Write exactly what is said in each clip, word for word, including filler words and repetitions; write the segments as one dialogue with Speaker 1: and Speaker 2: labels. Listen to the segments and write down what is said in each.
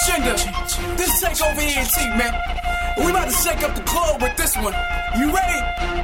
Speaker 1: Shinder. This take over E N T, man. We about to shake up the club with this one. You ready?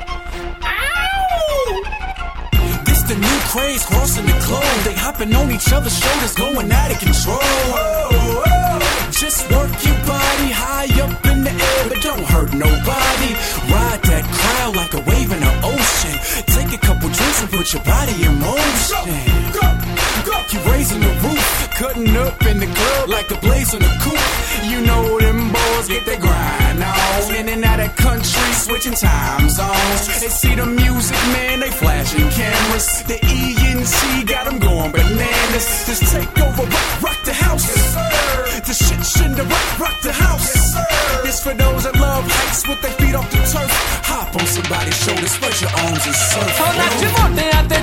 Speaker 1: Ow! This the new craze crossing the globe. They hopping on each other's shoulders, going out of control. Oh, oh. Just work your body high up in the air, but don't hurt nobody. Ride that crowd like a wave in the ocean. Take a couple drinks and put your body in motion. Go, go, go. You raising the roof, cutting up in the club like a blaze on the coupe. You know them boys get their grind on. In and out of country, switching time zones. They see the music, man, they flashing cameras. The E N T got them going bananas. Just take over, rock, rock the house. Yes, sir. The shit, shit, the rock, rock the house. Yes, sir. This for those that love heights with their feet off the turf. Hop on somebody's shoulders, spread your arms and surf.
Speaker 2: Son la chimote,